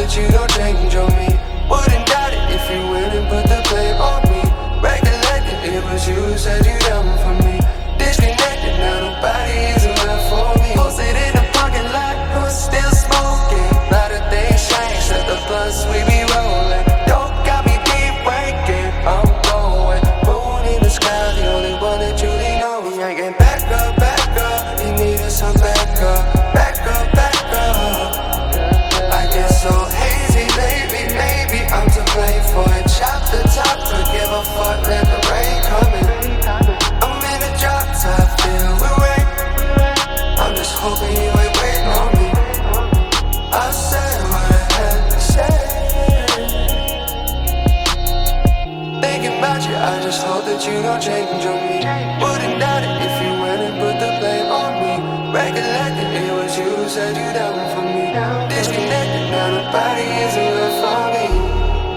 that you don't change on me. Wouldn't doubt it if you went and put the blame on me. Recollected it was you who said you down for me. Disconnected, now nobody is around for me. Posted in the parking lot, who's still smoking. Lot of things change, set the blunts we be rolling. Don't got me deep breaking, I'm going. Moon in the sky, the only one that you lean on. We ain't getting back up, you needed some backup. Back up, I get so hazy, baby, maybe I'm to blame for it. Chop the top, could give a fuck, let the rain come in. I'm in a drop top, filled with rain. I'm just hoping you ain't waiting on me. I said what I had to say. Thinking about you, I just hope that you don't change on me. Wouldn't doubt it if you went and put the blame on me. Recollected it was you who said you down for me. Disconnected, now nobody is around for me.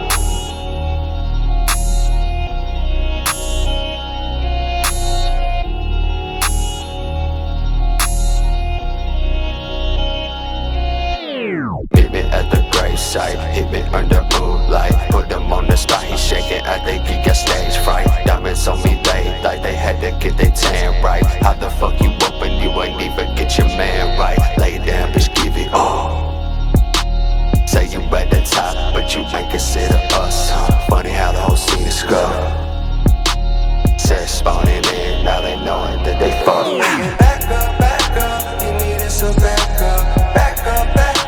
Meet me at the gravesite, hit me under moonlight. Put him on the spot, he shaking, I think he got stage fright. Diamonds on me late, like they had to get their tan right. How the fuck you open, you ain't even get your man right. Lay down, bitch, give it all. Say you at the top, but you ain't consider us. Funny how the whole scene is scrubbed. Said spawning in, now they knowing that they fucked. Back up, you needed some backup. Back up.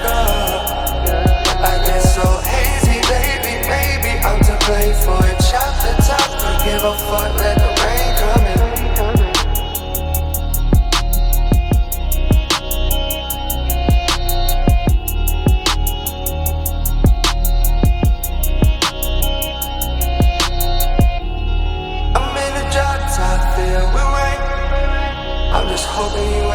I get so hazy, baby, maybe I'm to blame for it. Chop the top, don't give a fuck, let the rain come in. I'm in a drop top, filled with rain. I'm just hoping you